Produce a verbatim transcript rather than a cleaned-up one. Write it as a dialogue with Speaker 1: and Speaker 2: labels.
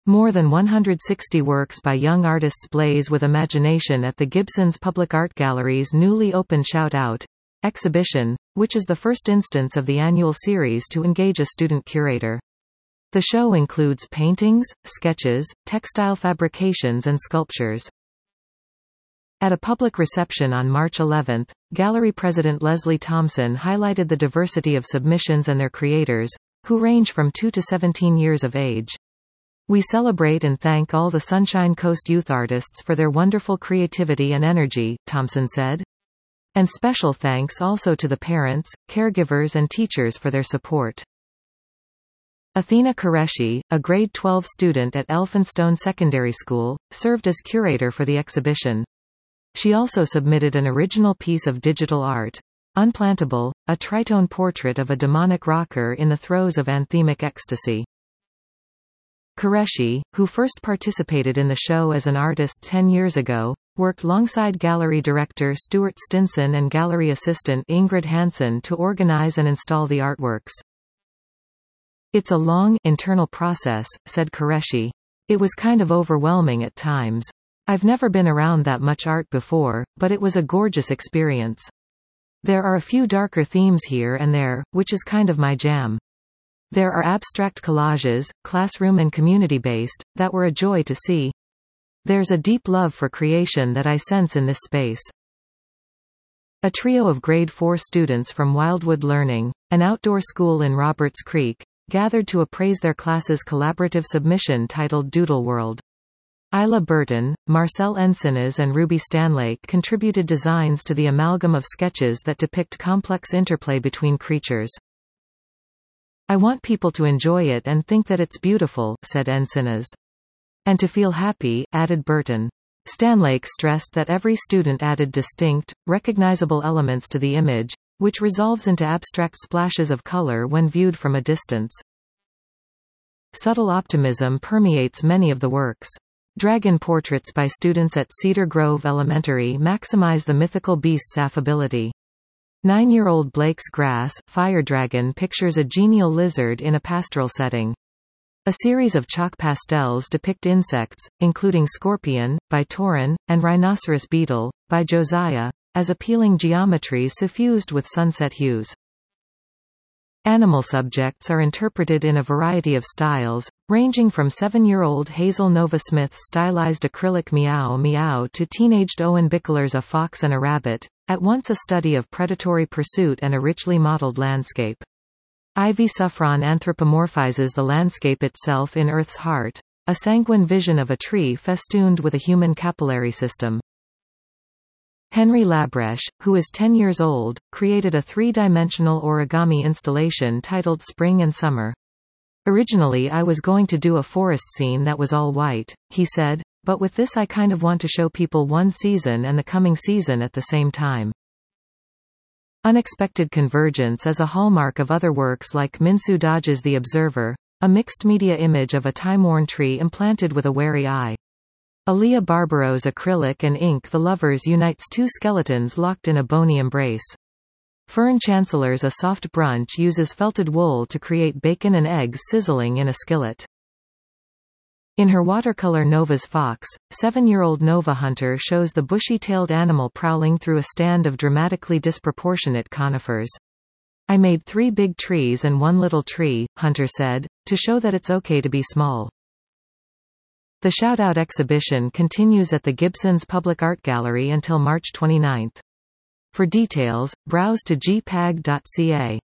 Speaker 1: More than one hundred sixty works by young artists blaze with imagination at the Gibsons Public Art Gallery's newly opened Shout Out exhibition, which is the first instance of the annual series to engage a student curator. The show includes paintings, sketches, textile fabrications and sculptures. At a public reception on March eleventh, gallery president Leslie Thompson highlighted the diversity of submissions and their creators, who range from two to seventeen years of age. "We celebrate and thank all the Sunshine Coast youth artists for their wonderful creativity and energy," Thompson said. "And special thanks also to the parents, caregivers and teachers for their support." Athena Qureshi, a grade twelve student at Elphinstone Secondary School, served as curator for the exhibition. She also submitted an original piece of digital art, Unplantable, a tritone portrait of a demonic rocker in the throes of anthemic ecstasy. Qureshi, who first participated in the show as an artist ten years ago, worked alongside gallery director Stuart Stinson and gallery assistant Ingrid Hansen to organize and install the artworks. "It's a long, internal process," said Qureshi. "It was kind of overwhelming at times. I've never been around that much art before, but it was a gorgeous experience. There are a few darker themes here and there, which is kind of my jam. There are abstract collages, classroom and community-based, that were a joy to see. There's a deep love for creation that I sense in this space." A trio of grade four students from Wildwood Learning, an outdoor school in Roberts Creek, gathered to appraise their class's collaborative submission titled Doodle World. Isla Burton, Marcel Encinas and Ruby Stanlake contributed designs to the amalgam of sketches that depict complex interplay between creatures. "I want people to enjoy it and think that it's beautiful," said Encinas. "And to feel happy," added Burton. Stanlake stressed that every student added distinct, recognizable elements to the image, which resolves into abstract splashes of color when viewed from a distance. Subtle optimism permeates many of the works. Dragon portraits by students at Cedar Grove Elementary maximize the mythical beast's affability. Nine-year-old Blake's Grass, Fire Dragon pictures a genial lizard in a pastoral setting. A series of chalk pastels depict insects, including scorpion, by Torin, and rhinoceros beetle, by Josiah, as appealing geometries suffused with sunset hues. Animal subjects are interpreted in a variety of styles, ranging from seven-year-old Hazel Nova Smith's stylized acrylic Meow Meow to teenaged Owen Bickler's A Fox and a Rabbit, at once a study of predatory pursuit and a richly modeled landscape. Ivy Suffron anthropomorphizes the landscape itself in Earth's heart, a sanguine vision of a tree festooned with a human capillary system. Henry Labreche, who is ten years old, created a three-dimensional origami installation titled Spring and Summer. "Originally I was going to do a forest scene that was all white," he said, "but with this I kind of want to show people one season and the coming season at the same time." Unexpected convergence is a hallmark of other works like Minsu Dodge's The Observer, a mixed-media image of a time-worn tree implanted with a wary eye. Aaliyah Barbaro's acrylic and ink The Lovers unites two skeletons locked in a bony embrace. Fern Chancellor's A Soft Brunch uses felted wool to create bacon and eggs sizzling in a skillet. In her watercolor Nova's Fox, seven-year-old Nova Hunter shows the bushy-tailed animal prowling through a stand of dramatically disproportionate conifers. "I made three big trees and one little tree," Hunter said, "to show that it's okay to be small." The Shout Out exhibition continues at the Gibsons Public Art Gallery until March twenty-ninth. For details, browse to g p a g dot c a.